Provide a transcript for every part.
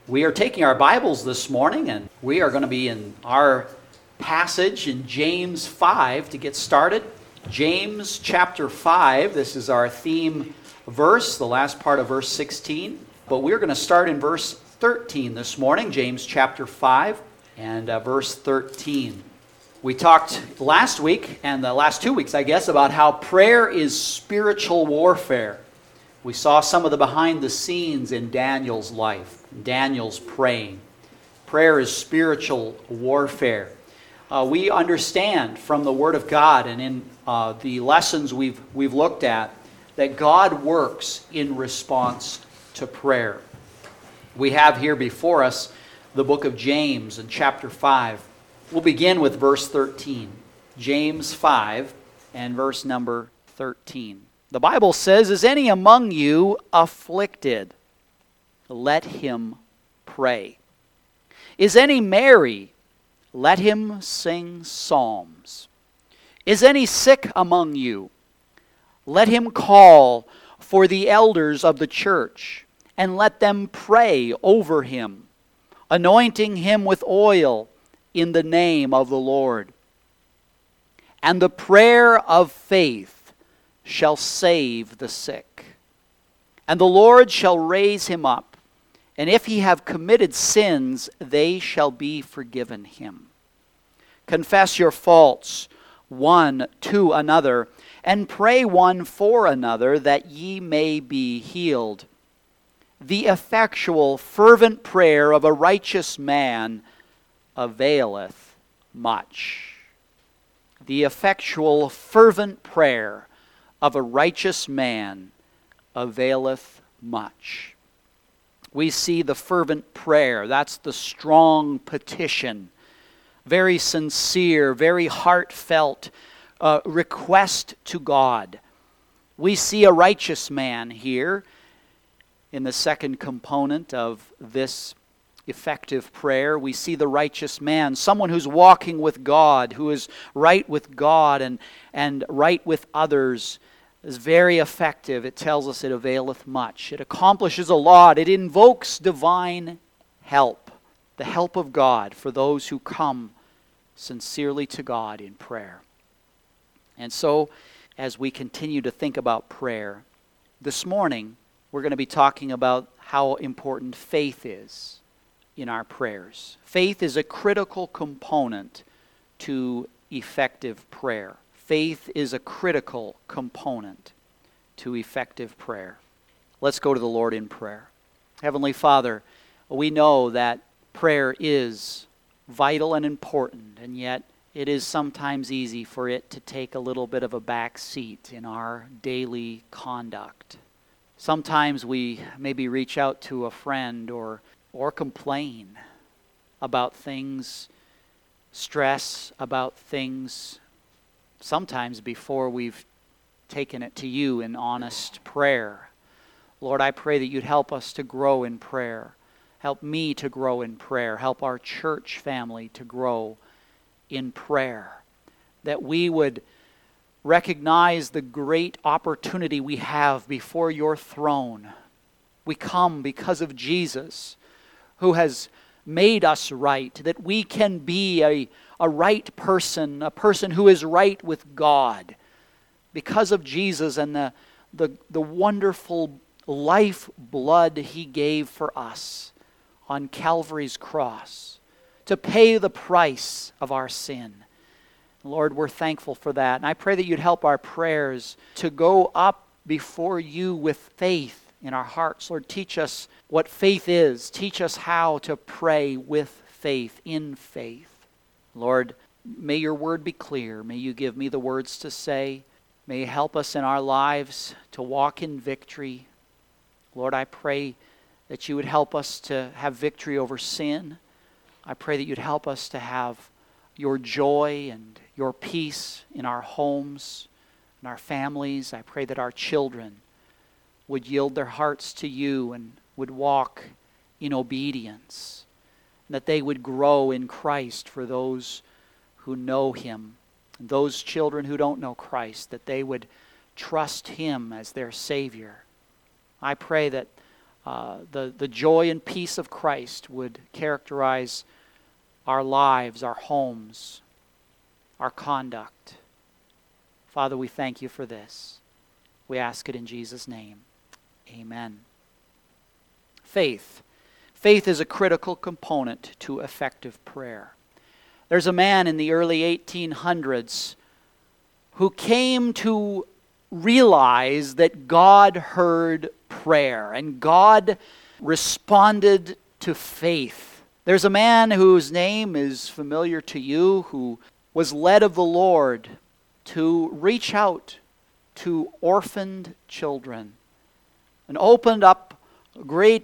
We are taking our Bibles this morning, and we are going to be in our passage in James 5 to get started. James chapter 5, this is our theme verse, the last part of verse 16. But we're going to start in verse 13 this morning, James chapter 5 and verse 13. We talked last week, and the last 2 weeks, I guess, about how prayer is spiritual warfare. We saw some of the behind the scenes in Daniel's life. Daniel's praying. Prayer is spiritual warfare. We understand from the Word of God and in the lessons we've looked at that God works in response to prayer. We have here before us the book of James in chapter 5. We'll begin with verse 13. James 5 and verse number 13. The Bible says, "Is any among you afflicted? Let him pray. Is any merry? Let him sing psalms. Is any sick among you? Let him call for the elders of the church, and let them pray over him, anointing him with oil in the name of the Lord. And the prayer of faith shall save the sick, and the Lord shall raise him up. And if he have committed sins, they shall be forgiven him. Confess your faults one to another, and pray one for another, that ye may be healed. The effectual, fervent prayer of a righteous man availeth much." The effectual, fervent prayer of a righteous man availeth much. We see the fervent prayer. That's the strong petition. Very sincere, very heartfelt request to God. We see a righteous man here in the second component of this effective prayer. We see the righteous man, someone who's walking with God, who is right with God and right with others. Is very effective. It tells us it availeth much. It accomplishes a lot. It invokes divine help, the help of God for those who come sincerely to God in prayer. And so, as we continue to think about prayer, this morning we're going to be talking about how important faith is in our prayers. Faith is a critical component to effective prayer. Faith is a critical component to effective prayer. Let's go to the Lord in prayer. Heavenly Father, we know that prayer is vital and important, and yet it is sometimes easy for it to take a little bit of a back seat in our daily conduct. Sometimes we maybe reach out to a friend or complain about things, stress about things, sometimes before we've taken it to you in honest prayer. Lord, I pray that you'd help us to grow in prayer. Help me to grow in prayer. Help our church family to grow in prayer. That we would recognize the great opportunity we have before your throne. We come because of Jesus, who has made us right, that we can be a right person, a person who is right with God because of Jesus and the wonderful life blood he gave for us on Calvary's cross to pay the price of our sin. Lord, we're thankful for that. And I pray that you'd help our prayers to go up before you with faith in our hearts. Lord, teach us what faith is. Teach us how to pray with faith, in faith. Lord, may your word be clear. May you give me the words to say. May you help us in our lives to walk in victory. Lord, I pray that you would help us to have victory over sin. I pray that you'd help us to have your joy and your peace in our homes, in our families. I pray that our children would yield their hearts to you and would walk in obedience, and that they would grow in Christ for those who know him. And those children who don't know Christ, that they would trust him as their Savior. I pray that the joy and peace of Christ would characterize our lives, our homes, our conduct. Father, we thank you for this. We ask it in Jesus' name. Amen. Faith. Faith is a critical component to effective prayer. There's a man in the early 1800s who came to realize that God heard prayer and God responded to faith. There's a man whose name is familiar to you who was led of the Lord to reach out to orphaned children and opened up a great,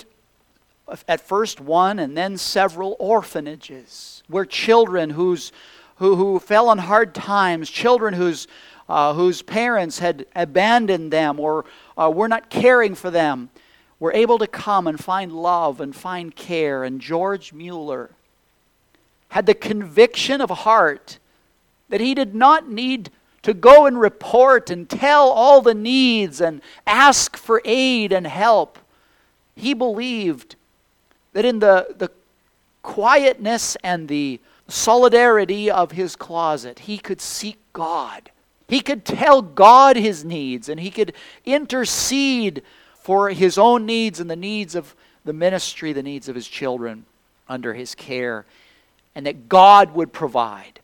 at first one and then several orphanages where children who fell on hard times, children whose parents had abandoned them or were not caring for them, were able to come and find love and find care. And George Mueller had the conviction of heart that he did not need to go and report and tell all the needs and ask for aid and help. He believed that in the quietness and the solidarity of his closet, he could seek God. He could tell God his needs, and he could intercede for his own needs and the needs of the ministry, the needs of his children under his care, and that God would provide.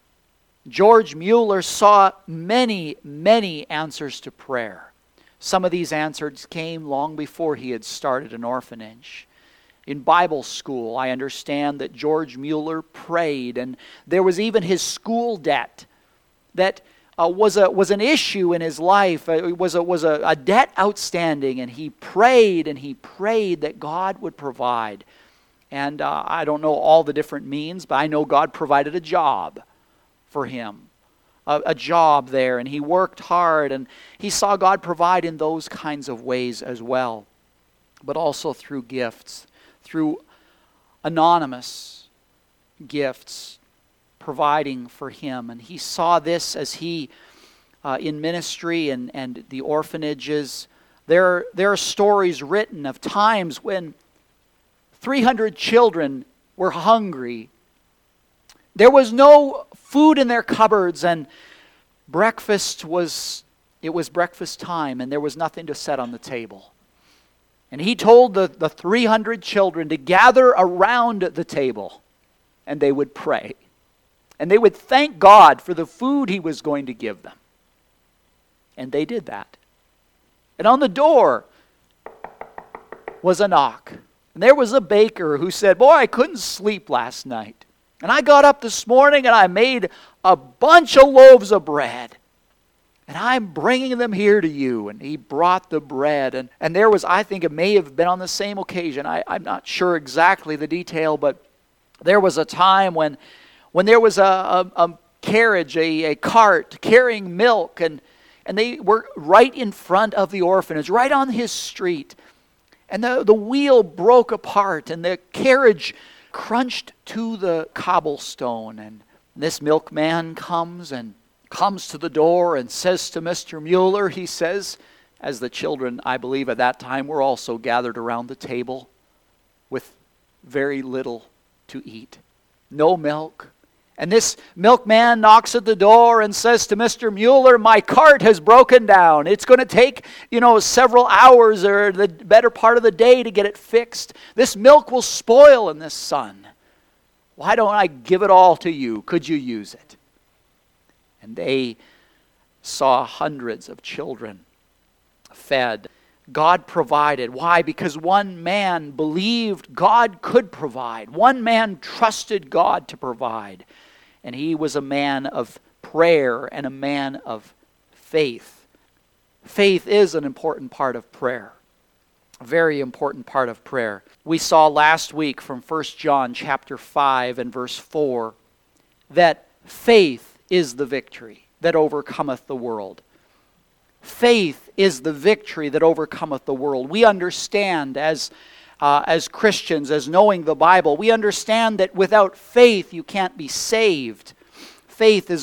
George Mueller saw many, many answers to prayer. Some of these answers came long before he had started an orphanage. In Bible school, I understand that George Mueller prayed, and there was even his school debt that was an issue in his life. It was a debt outstanding, and he prayed that God would provide. And I don't know all the different means, but I know God provided a job for him, a job there, and he worked hard, and he saw God provide in those kinds of ways as well, but also through gifts, through anonymous gifts providing for him. And he saw this as he, in ministry and the orphanages, there are stories written of times when 300 children were hungry. There was no food in their cupboards, and breakfast was breakfast time, and there was nothing to set on the table. And he told the 300 children to gather around the table, and they would pray. And they would thank God for the food he was going to give them. And they did that. And on the door was a knock. And there was a baker who said, "Boy, I couldn't sleep last night. And I got up this morning and I made a bunch of loaves of bread. And I'm bringing them here to you." And he brought the bread. And there was, I think it may have been on the same occasion. I'm not sure exactly the detail, but there was a time when there was a carriage, a cart carrying milk, and they were right in front of the orphanage, right on his street. And the wheel broke apart, and the carriage crunched to the cobblestone. And this milkman comes to the door and says to Mr. Mueller, he says, as the children, I believe at that time, were also gathered around the table with very little to eat. No milk. And this milkman knocks at the door and says to Mr. Mueller, "My cart has broken down. It's going to take, several hours or the better part of the day to get it fixed. This milk will spoil in this sun. Why don't I give it all to you? Could you use it?" And they saw hundreds of children fed. God provided. Why? Because one man believed God could provide. One man trusted God to provide. And he was a man of prayer and a man of faith. Faith is an important part of prayer. A very important part of prayer. We saw last week from 1 John chapter 5 and verse 4 that faith is the victory that overcometh the world. Faith is the victory that overcometh the world. We understand as Christians, as knowing the Bible, we understand that without faith you can't be saved. Faith is a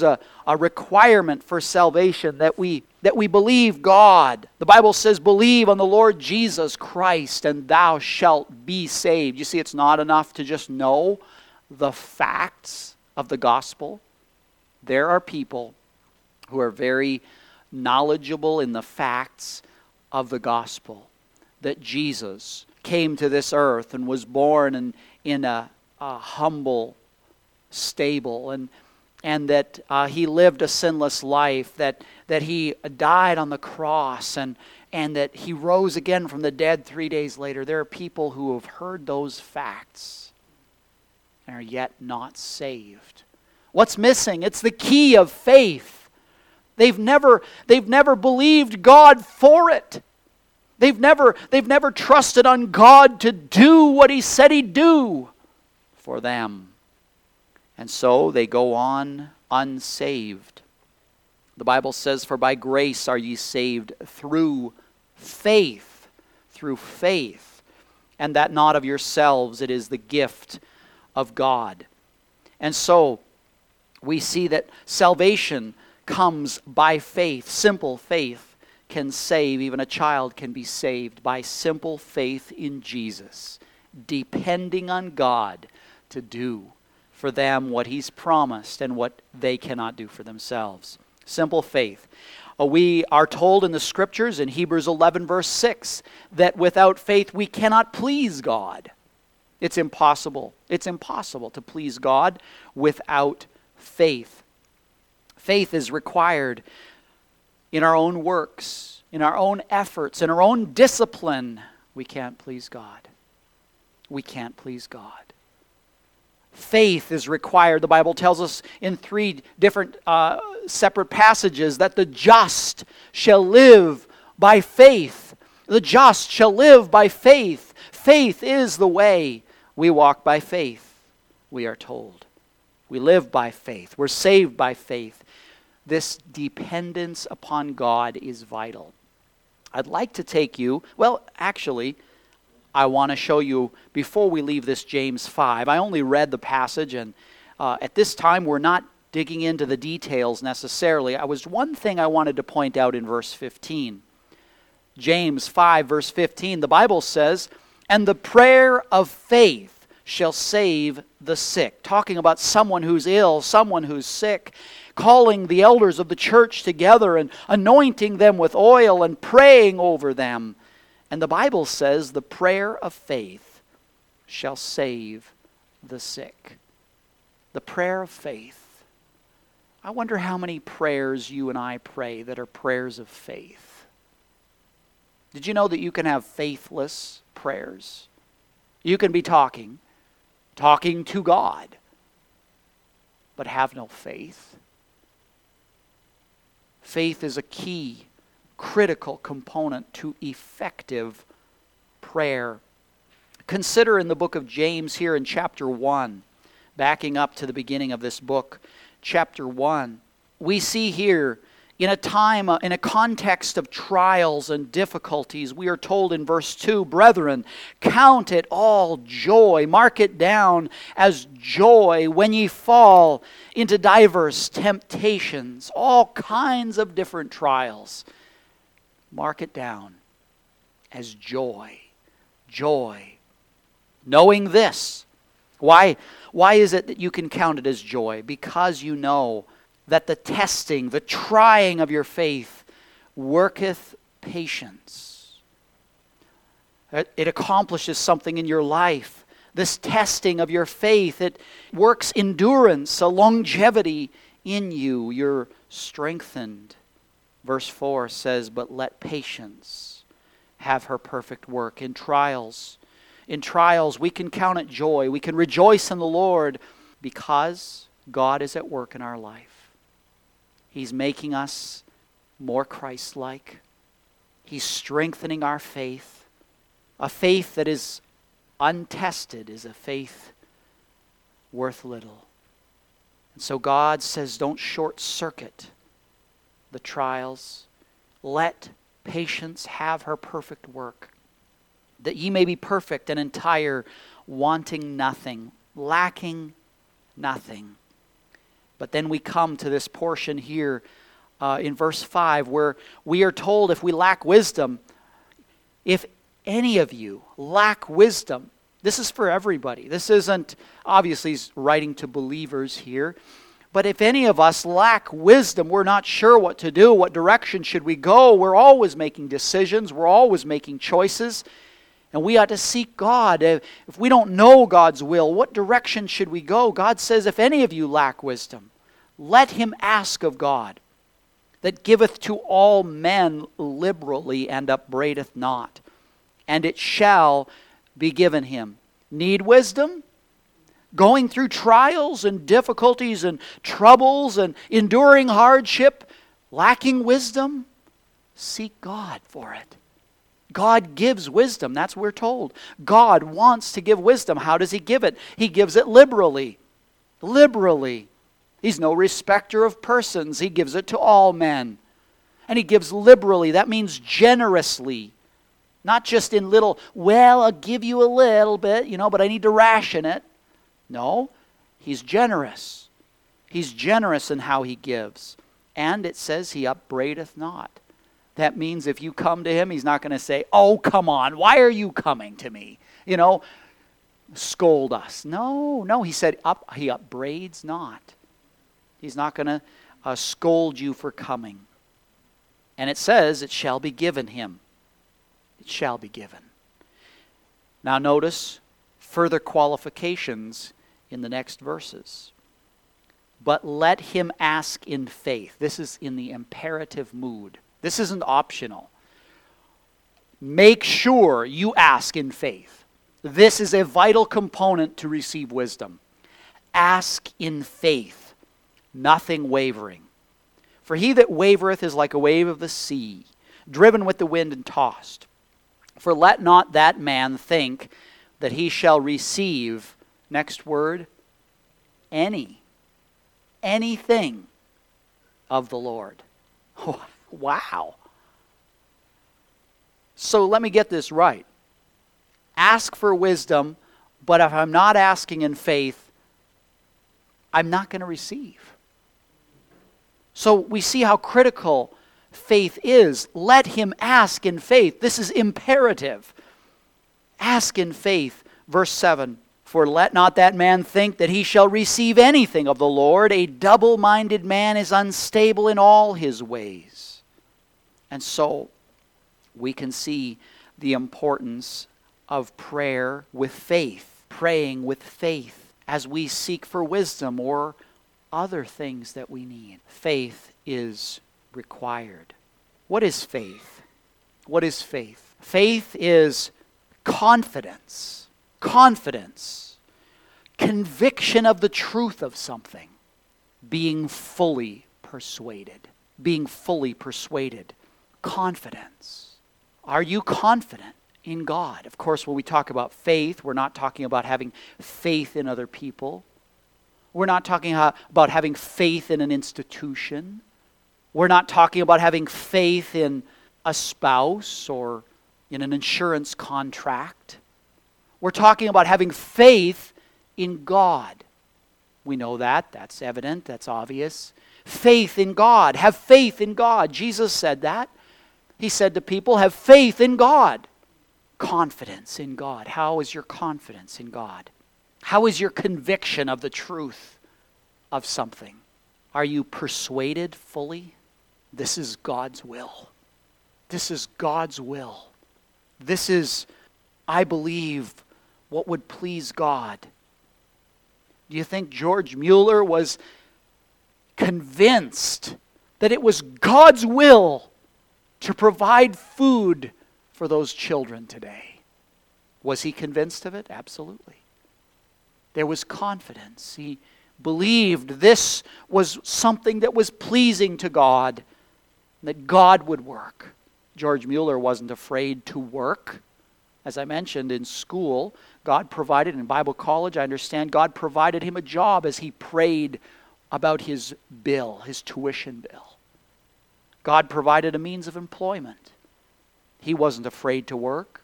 a requirement for salvation that we believe God. The Bible says, believe on the Lord Jesus Christ and thou shalt be saved. You see, it's not enough to just know the facts of the gospel. There are people who are very knowledgeable in the facts of the gospel, that Jesus came to this earth and was born in a humble stable, and that he lived a sinless life, that he died on the cross, and that he rose again from the dead 3 days later. There are people who have heard those facts and are yet not saved. What's missing? It's the key of faith. They've never believed God for it. They've never trusted on God to do what He said He'd do for them. And so they go on unsaved. The Bible says, for by grace are ye saved through faith. Through faith. And that not of yourselves, it is the gift of God. And so we see that salvation comes by faith. Simple faith can save. Even a child can be saved by simple faith in Jesus, depending on God to do for them what He's promised and what they cannot do for themselves. Simple faith. We are told in the Scriptures, in Hebrews 11 verse 6, that without faith we cannot please God. It's impossible. It's impossible to please God without faith. Faith is required in our own works, in our own efforts, in our own discipline. We can't please God. We can't please God. Faith is required. The Bible tells us in 3 different separate passages that the just shall live by faith. The just shall live by faith. Faith is the way. We walk by faith, we are told. We live by faith. We're saved by faith. This dependence upon God is vital. I'd like to take you, well, actually, I want to show you, before we leave this James 5, I only read the passage, and at this time we're not digging into the details necessarily. One thing I wanted to point out in verse 15. James 5, verse 15, the Bible says, and the prayer of faith shall save the sick. Talking about someone who's ill, someone who's sick, calling the elders of the church together and anointing them with oil and praying over them. And the Bible says the prayer of faith shall save the sick. The prayer of faith. I wonder how many prayers you and I pray that are prayers of faith. Did you know that you can have faithless prayers? You can be talking to God, but have no faith. Faith is a key, critical component to effective prayer. Consider in the book of James here in chapter 1, backing up to the beginning of this book, chapter 1, we see here in a time, in a context of trials and difficulties, we are told in verse 2, brethren, count it all joy, mark it down as joy when ye fall into diverse temptations, all kinds of different trials. Mark it down as joy, joy. Knowing this, why is it that you can count it as joy? Because you know that the testing, the trying of your faith worketh patience. It accomplishes something in your life. This testing of your faith, it works endurance, a longevity in you. You're strengthened. Verse 4 says, but let patience have her perfect work. In trials, we can count it joy. We can rejoice in the Lord because God is at work in our life. He's making us more Christ-like. He's strengthening our faith. A faith that is untested is a faith worth little. And so God says, don't short-circuit the trials. Let patience have her perfect work, that ye may be perfect and entire, wanting nothing, lacking nothing. But then we come to this portion here in verse 5 where we are told if we lack wisdom, if any of you lack wisdom, this is for everybody. This isn't, obviously he's writing to believers here, but if any of us lack wisdom, we're not sure what to do, what direction should we go, we're always making decisions, we're always making choices, and we ought to seek God. If we don't know God's will, what direction should we go? God says, if any of you lack wisdom, let him ask of God, that giveth to all men liberally and upbraideth not, and it shall be given him. Need wisdom? Going through trials and difficulties and troubles and enduring hardship, lacking wisdom? Seek God for it. God gives wisdom, that's what we're told. God wants to give wisdom. How does he give it? He gives it liberally. Liberally. He's no respecter of persons. He gives it to all men. And he gives liberally. That means generously. Not just in little, well, I'll give you a little bit, but I need to ration it. No, he's generous. He's generous in how he gives. And it says he upbraideth not. That means if you come to him, he's not going to say, oh, come on, why are you coming to me? Scold us. No, he said he upbraids not. He's not going to scold you for coming. And it says it shall be given him. It shall be given. Now notice further qualifications in the next verses. But let him ask in faith. This is in the imperative mood. This isn't optional. Make sure you ask in faith. This is a vital component to receive wisdom. Ask in faith, nothing wavering. For he that wavereth is like a wave of the sea, driven with the wind and tossed. For let not that man think that he shall receive, next word, anything of the Lord. Wow. So let me get this right. Ask for wisdom, but if I'm not asking in faith, I'm not going to receive. So we see how critical faith is. Let him ask in faith. This is imperative. Ask in faith. Verse 7. For let not that man think that he shall receive anything of the Lord. A double-minded man is unstable in all his ways. And so we can see the importance of prayer with faith. Praying with faith as we seek for wisdom or other things that we need. Faith is required. What is faith? What is faith? Faith is confidence. Confidence. Conviction of the truth of something. Being fully persuaded. Being fully persuaded. Confidence. Are you confident in God? Of course, when we talk about faith, we're not talking about having faith in other people. We're not talking about having faith in an institution. We're not talking about having faith in a spouse or in an insurance contract. We're talking about having faith in God. We know that. That's evident. That's obvious. Faith in God. Have faith in God. Jesus said that. He said to people, have faith in God. Confidence in God. How is your confidence in God? How is your conviction of the truth of something? Are you persuaded fully? This is God's will. This is God's will. This is, I believe, what would please God. Do you think George Mueller was convinced that it was God's will to provide food for those children today? Was he convinced of it? Absolutely. There was confidence. He believed this was something that was pleasing to God, that God would work. George Mueller wasn't afraid to work. As I mentioned, in school, God provided, in Bible college, I understand, God provided him a job as he prayed about his bill, his tuition bill. God provided a means of employment. He wasn't afraid to work.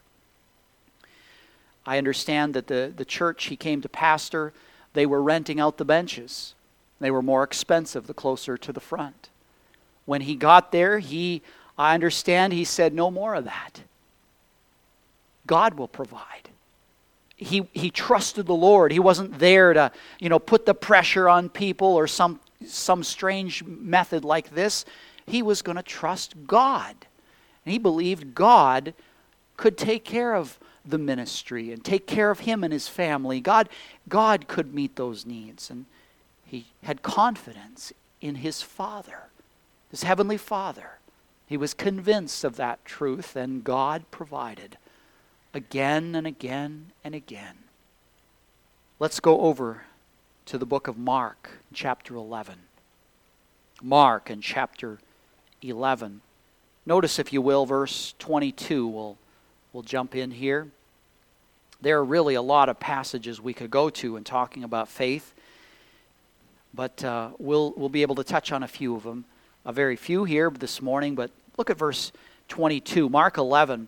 I understand that the church he came to pastor, they were renting out the benches. They were more expensive the closer to the front. When he got there, I understand he said, no more of that. God will provide. He trusted the Lord. He wasn't there to, put the pressure on people or some strange method like this. He was going to trust God. And he believed God could take care of the ministry and take care of him and his family. God could meet those needs. And he had confidence in his Father, his heavenly Father. He was convinced of that truth, and God provided again and again and again. Let's go over to the book of Mark, chapter 11. Mark and chapter 11. Notice, if you will, verse 22. We'll jump in here. There are really a lot of passages we could go to in talking about faith, but we'll be able to touch on a few of them. A very few here this morning, but look at verse 22, Mark 11.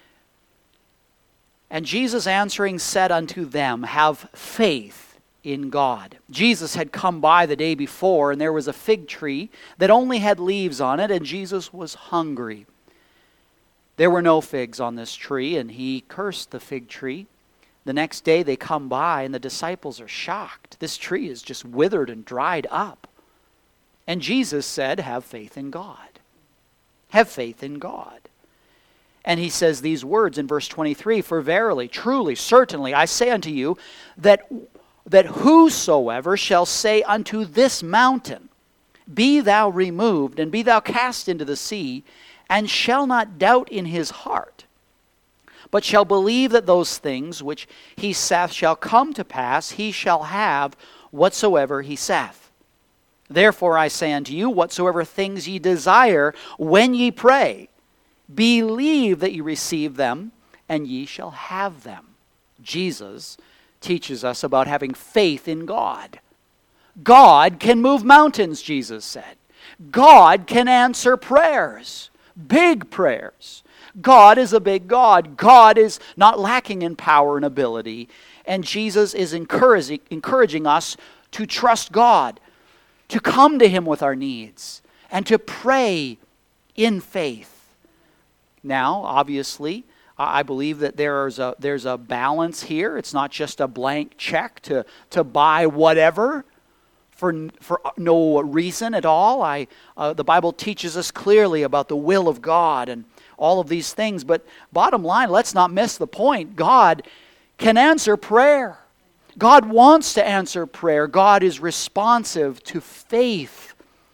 And Jesus answering said unto them, have faith in God. Jesus had come by the day before, and there was a fig tree that only had leaves on it, and Jesus was hungry. There were no figs on this tree, and he cursed the fig tree. The next day they come by, and the disciples are shocked. This tree is just withered and dried up. And Jesus said, have faith in God. Have faith in God. And he says these words in verse 23, for verily, truly, certainly, I say unto you, that whosoever shall say unto this mountain, be thou removed, and be thou cast into the sea, and shall not doubt in his heart, but shall believe that those things which he saith shall come to pass, he shall have whatsoever he saith. Therefore I say unto you, whatsoever things ye desire when ye pray, believe that ye receive them, and ye shall have them. Jesus teaches us about having faith in God. God can move mountains, Jesus said. God can answer prayers. Big prayers. God is a big God. God is not lacking in power and ability. And Jesus is encouraging us to trust God, to come to him with our needs, and to pray in faith. Now, obviously, I believe that there's a balance here. It's not just a blank check to buy whatever for no reason at all. The Bible teaches us clearly about the will of God and all of these things. But bottom line, let's not miss the point. God can answer prayer. God wants to answer prayer. God is responsive to faith.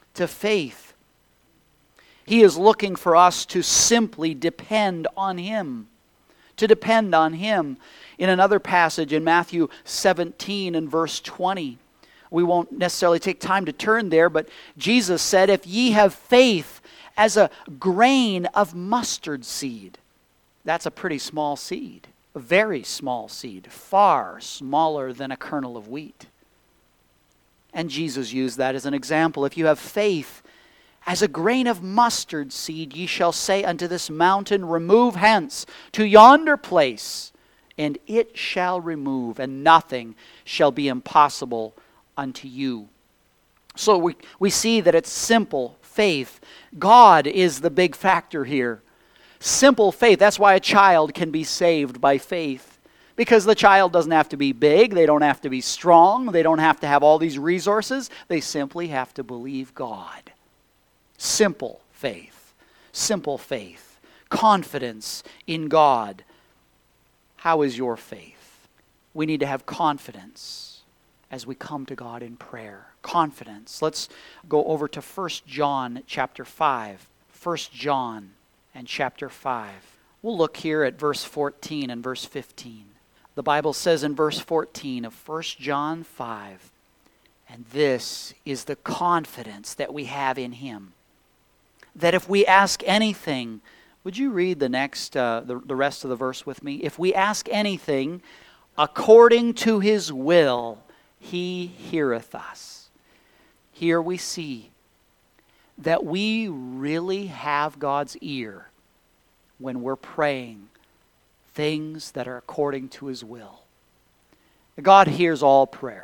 He is looking for us to simply depend on him. To depend on him. In another passage in Matthew 17 and verse 20, we won't necessarily take time to turn there, but Jesus said, if ye have faith as a grain of mustard seed. That's a pretty small seed. A very small seed. Far smaller than a kernel of wheat. And Jesus used that as an example. If you have faith as a grain of mustard seed, ye shall say unto this mountain, remove hence to yonder place, and it shall remove, and nothing shall be impossible unto you. So we see that it's simple faith. God is the big factor here. Simple faith. That's why a child can be saved by faith. Because the child doesn't have to be big. They don't have to be strong. They don't have to have all these resources. They simply have to believe God. Simple faith. Simple faith. Confidence in God. How is your faith? We need to have confidence as we come to God in prayer. Confidence. Let's go over to 1 John chapter 5. 1 John and chapter 5. We'll look here at verse 14 and verse 15. The Bible says in verse 14 of 1 John 5, and this is the confidence that we have in him, that if we ask anything, would you read the next, the rest of the verse with me? If we ask anything according to his will, he heareth us. Here we see that we really have God's ear when we're praying things that are according to his will. God hears all prayer.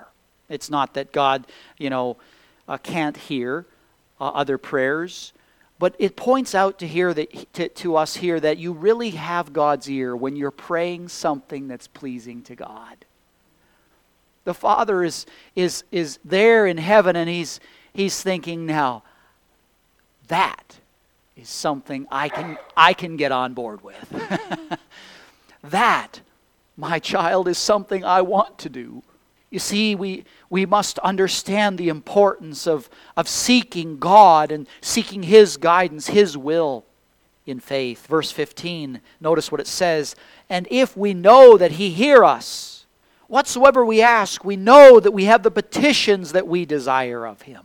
It's not that God, can't hear other prayers. But it points out to us here that you really have God's ear when you're praying something that's pleasing to God. The Father is there in heaven, and He's thinking, now, that is something I can get on board with. That, my child, is something I want to do. You see, we must understand the importance of seeking God and seeking His guidance, His will in faith. Verse 15, notice what it says. And if we know that He hear us, whatsoever we ask, we know that we have the petitions that we desire of Him.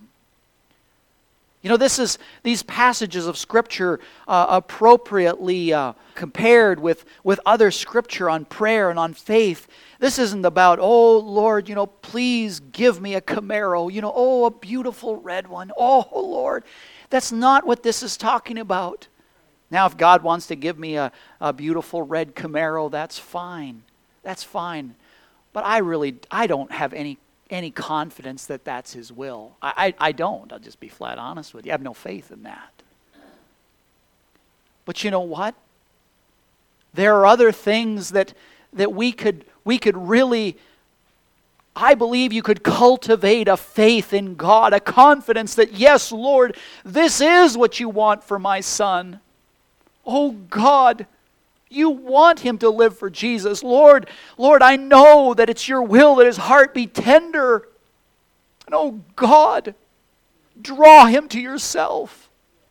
These passages of Scripture appropriately compared with other Scripture on prayer and on faith. This isn't about, oh Lord, please give me a Camaro, a beautiful red one. Oh Lord, that's not what this is talking about. Now, if God wants to give me a beautiful red Camaro, that's fine. That's fine. But I don't have any confidence that that's His will. I don't. I'll just be flat honest with you. I have no faith in that. But you know what? There are other things that we could really, I believe you could cultivate a faith in God, a confidence that, yes, Lord, this is what you want for my son. Oh God, you want him to live for Jesus. Lord, I know that it's your will that his heart be tender. And oh God, draw him to yourself.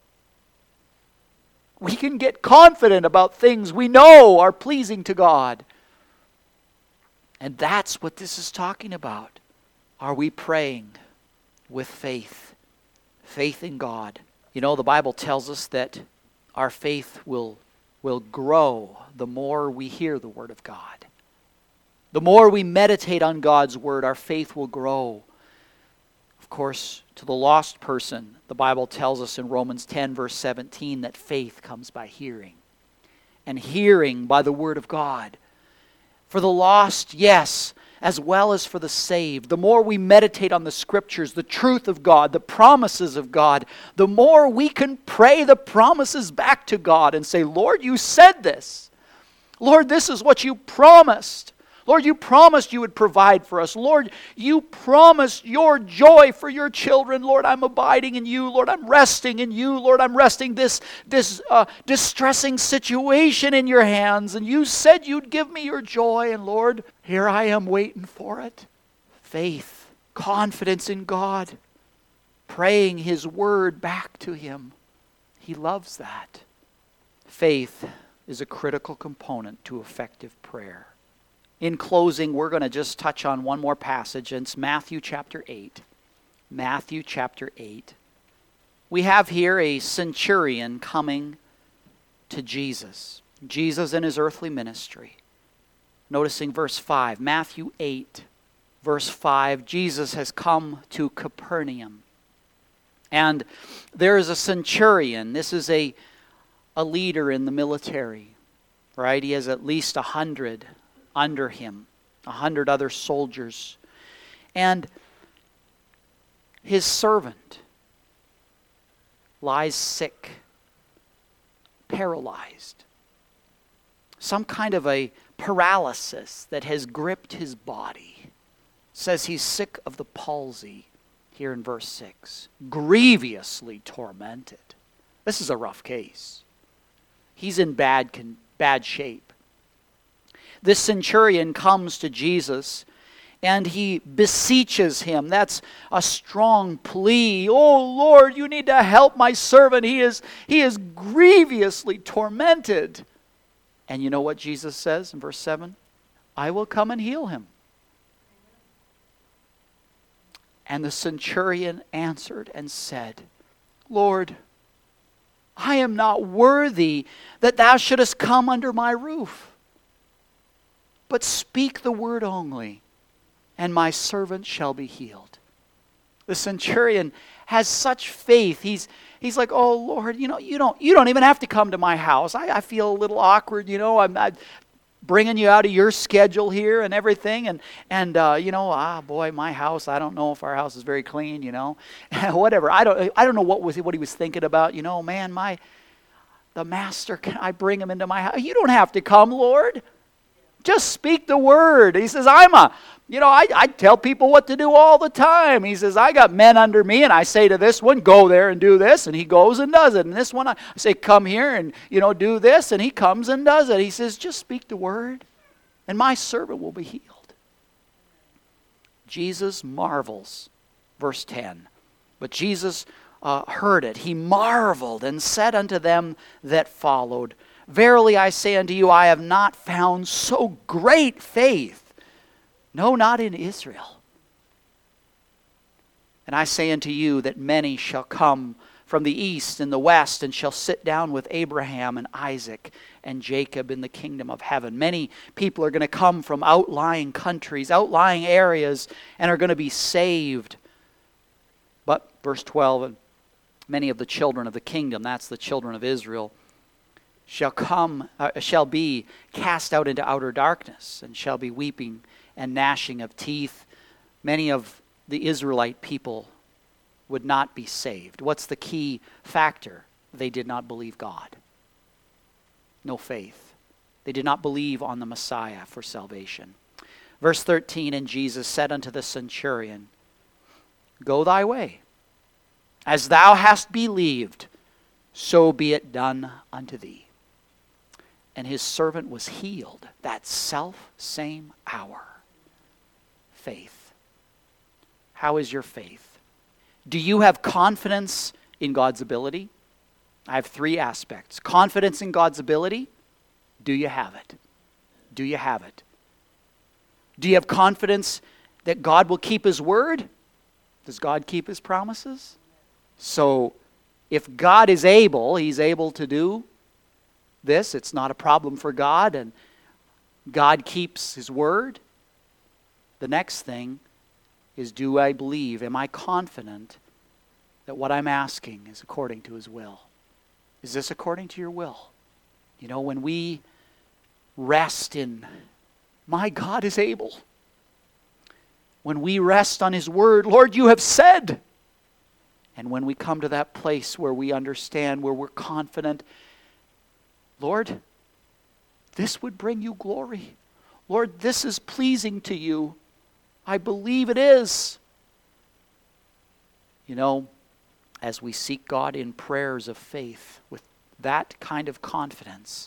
We can get confident about things we know are pleasing to God. And that's what this is talking about. Are we praying with faith? Faith in God. The Bible tells us that our faith will grow the more we hear the Word of God. The more we meditate on God's Word, our faith will grow. Of course, to the lost person, the Bible tells us in Romans 10, verse 17, that faith comes by hearing. And hearing by the Word of God. For the lost, yes, as well as for the saved. The more we meditate on the Scriptures, the truth of God, the promises of God, the more we can pray the promises back to God and say, Lord, you said this. Lord, this is what you promised. Lord, you promised you would provide for us. Lord, you promised your joy for your children. Lord, I'm abiding in you. Lord, I'm resting in you. Lord, I'm resting this distressing situation in your hands. And you said you'd give me your joy. And Lord, here I am waiting for it. Faith, confidence in God, praying His word back to Him. He loves that. Faith is a critical component to effective prayer. In closing, we're going to just touch on one more passage, and it's Matthew chapter 8. Matthew chapter 8. We have here a centurion coming to Jesus. Jesus in His earthly ministry. Noticing verse 5. Matthew 8, verse 5. Jesus has come to Capernaum. And there is a centurion. This is a leader in the military. Right? He has at least 100 under him, 100 other soldiers. And his servant lies sick, paralyzed. Some kind of a paralysis that has gripped his body. Says he's sick of the palsy here in verse 6. Grievously tormented. This is a rough case. He's in bad shape. This centurion comes to Jesus and he beseeches him. That's a strong plea. Oh Lord, you need to help my servant. He is grievously tormented. And you know what Jesus says in verse 7? I will come and heal him. And the centurion answered and said, Lord, I am not worthy that thou shouldest come under my roof. But speak the word only, and my servant shall be healed. The centurion has such faith. He's like, oh Lord, you don't even have to come to my house. I feel a little awkward, bringing you out of your schedule here and everything. And boy, my house, I don't know if our house is very clean, whatever. I don't know what he was thinking about. Man, the master, can I bring him into my house? You don't have to come, Lord. Just speak the word. He says, I tell people what to do all the time. He says, I got men under me, and I say to this one, go there and do this, and he goes and does it. And this one, I say, come here and, do this, and he comes and does it. He says, just speak the word, and my servant will be healed. Jesus marvels, verse 10. But Jesus heard it. He marveled and said unto them that followed, verily I say unto you, I have not found so great faith, no, not in Israel. And I say unto you that many shall come from the east and the west, and shall sit down with Abraham and Isaac and Jacob in the kingdom of heaven. Many people are going to come from outlying countries, outlying areas, and are going to be saved. But, verse 12, and many of the children of the kingdom, that's the children of Israel, shall be cast out into outer darkness, and shall be weeping and gnashing of teeth. Many of the Israelite people would not be saved. What's the key factor? They did not believe God. No faith. They did not believe on the Messiah for salvation. Verse 13, and Jesus said unto the centurion, go thy way. As thou hast believed, so be it done unto thee. And his servant was healed that same hour. Faith. How is your faith? Do you have confidence in God's ability? I have 3 aspects. Confidence in God's ability. Do you have it? Do you have it? Do you have confidence that God will keep his word? Does God keep his promises? So, if God is able, he's able to do this. It's not a problem for God, and God keeps his word. The next thing is, do I believe, am I confident that what I'm asking is according to his will? Is this according to your will? When we rest in, my God is able. When we rest on his word, Lord, you have said. And when we come to that place where we understand, where we're confident, Lord, this would bring you glory. Lord, this is pleasing to you. I believe it is. As we seek God in prayers of faith with that kind of confidence,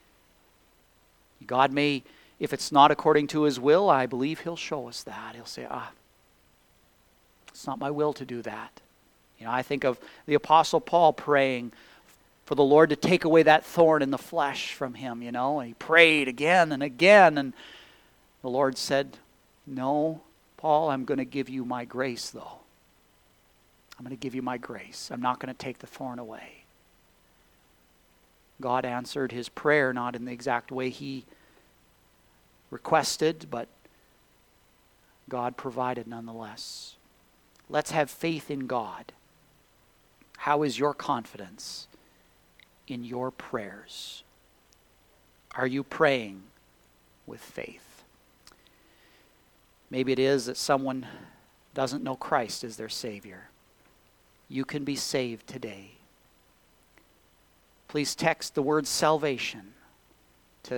God may, if it's not according to his will, I believe he'll show us that. He'll say, it's not my will to do that. I think of the Apostle Paul praying for the Lord to take away that thorn in the flesh from him, and he prayed again and again, and the Lord said, no, Paul, I'm going to give you my grace, though. I'm going to give you my grace. I'm not going to take the thorn away. God answered his prayer, not in the exact way he requested, but God provided nonetheless. Let's have faith in God. How is your confidence in your prayers? Are you praying with faith? Maybe it is that someone doesn't know Christ as their Savior. You can be saved today. Please text the word salvation to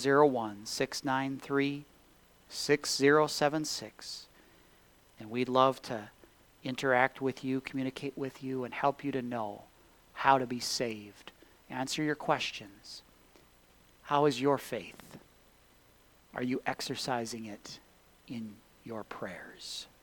701-693-6076. And we'd love to interact with you, communicate with you, and help you to know how to be saved. Answer your questions. How is your faith? Are you exercising it in your prayers?